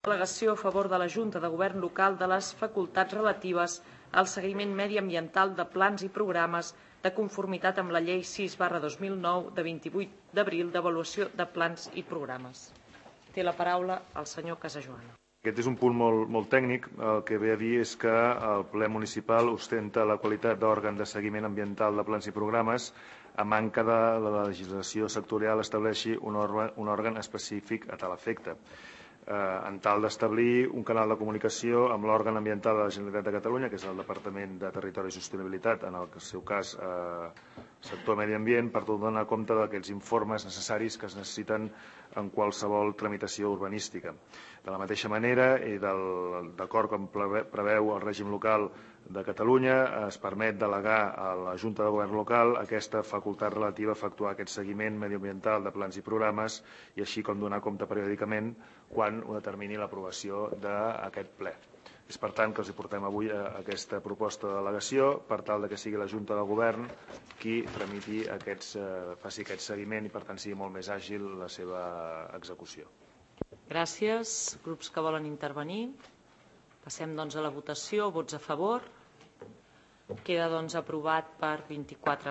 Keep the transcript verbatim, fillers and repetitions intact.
al·legació a favor de la Junta de Govern Local de les facultats relatives al seguiment mediambiental de plans i programes de conformitat amb la Llei sis barra dos mil nou de vint-i-vuit d'abril d'avaluació de plans i programes. Té la paraula el senyor Casajoana. Aquest és un punt molt, molt tècnic. El que ve a dir és que el ple municipal ostenta la qualitat d'òrgan de seguiment ambiental de plans i programes a manca de la legislació sectorial estableixi un òrgan, un òrgan específic a tal efecte. Eh, en tal d'establir un canal de comunicació amb l'òrgan ambiental de la Generalitat de Catalunya, que és el Departament de Territori i Sostenibilitat, en el seu cas eh, sector medi ambient, per donar compte d'aquests informes necessaris que es necessiten en qualsevol tramitació urbanística. De la mateixa manera, i d'acord com preveu el règim local de Catalunya, es permet delegar a la Junta de Govern Local aquesta facultat relativa a efectuar aquest seguiment mediambiental de plans i programes i així com donar compte periòdicament quan ho determini l'aprovació d'aquest ple. És per tant que els portem avui aquesta proposta de delegació per tal que sigui la Junta de Govern qui tramiti aquests, faci aquest seguiment i per tant sigui molt més àgil la seva execució. Gràcies. Grups que volen intervenir? Passem doncs a la votació. Vots a favor? Queda doncs aprovat per vint-i-quatre